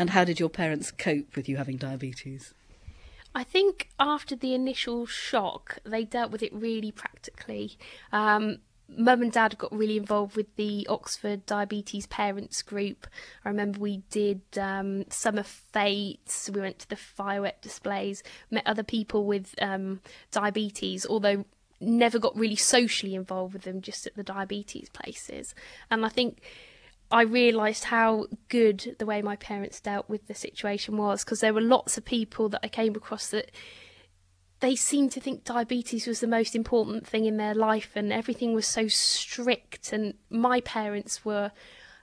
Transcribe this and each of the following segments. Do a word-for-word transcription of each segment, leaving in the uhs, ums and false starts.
And how did your parents cope with you having diabetes? I think after the initial shock, they dealt with it really practically. Um, Mum and Dad got really involved with the Oxford Diabetes Parents Group. I remember we did um, summer fetes, we went to the firework displays, met other people with um, diabetes, although never got really socially involved with them, just at the diabetes places. And I think I realised how good the way my parents dealt with the situation was, because there were lots of people that I came across that they seemed to think diabetes was the most important thing in their life, and everything was so strict. And my parents were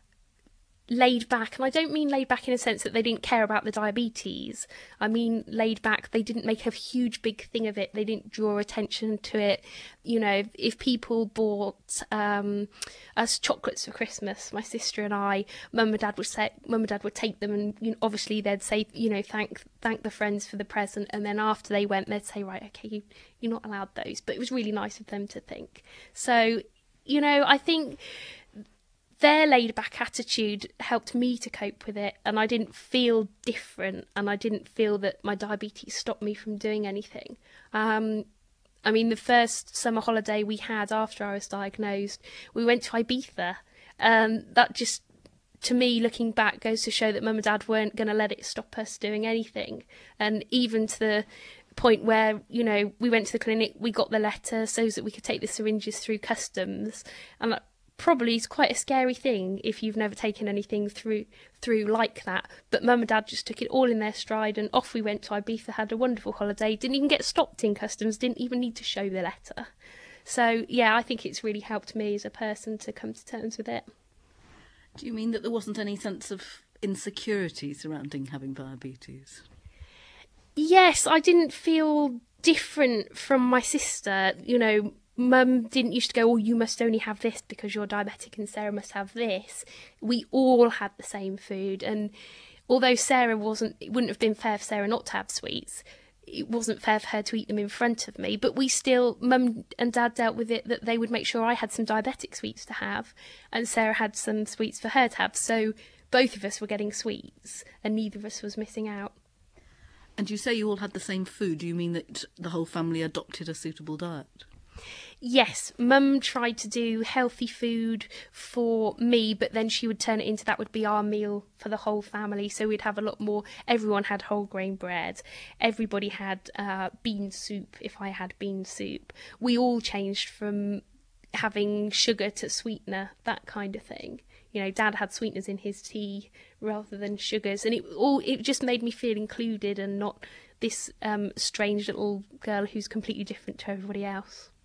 laid back, and I don't mean laid back in a sense that they didn't care about the diabetes. I mean laid back, they didn't make a huge big thing of it, they didn't draw attention to it. You know, if people bought um us chocolates for Christmas, my sister and I, mum and dad would say mum and dad would take them, and you know, obviously they'd say, you know, thank thank the friends for the present, and then after they went they'd say, right, okay, you, you're not allowed those. But it was really nice of them to think. So, you know, I think their laid-back attitude helped me to cope with it, and I didn't feel different, and I didn't feel that my diabetes stopped me from doing anything. Um, I mean, the first summer holiday we had after I was diagnosed, we went to Ibiza, and that just, to me, looking back, goes to show that Mum and Dad weren't going to let it stop us doing anything. And even to the point where, you know, we went to the clinic, we got the letter so that we could take the syringes through customs, and that probably is quite a scary thing if you've never taken anything through through like that. But Mum and Dad just took it all in their stride, and off we went to Ibiza, had a wonderful holiday, didn't even get stopped in customs, didn't even need to show the letter. So yeah, I think it's really helped me as a person to come to terms with it. Do you mean that there wasn't any sense of insecurity surrounding having diabetes? Yes, I didn't feel different from my sister. You know, Mum didn't used to go, oh, you must only have this because you're diabetic and Sarah must have this. We all had the same food, and although Sarah wasn't, it wouldn't have been fair for Sarah not to have sweets, it wasn't fair for her to eat them in front of me, but we still, Mum and Dad dealt with it that they would make sure I had some diabetic sweets to have, and Sarah had some sweets for her to have, so both of us were getting sweets, and neither of us was missing out. And you say you all had the same food, do you mean that the whole family adopted a suitable diet? Yes, Mum tried to do healthy food for me, but then she would turn it into that would be our meal for the whole family. So we'd have a lot more. Everyone had whole grain bread. Everybody had uh, bean soup if I had bean soup. We all changed from having sugar to sweetener, that kind of thing. You know, Dad had sweeteners in his tea rather than sugars, and it all it just made me feel included and not this um, strange little girl who's completely different to everybody else.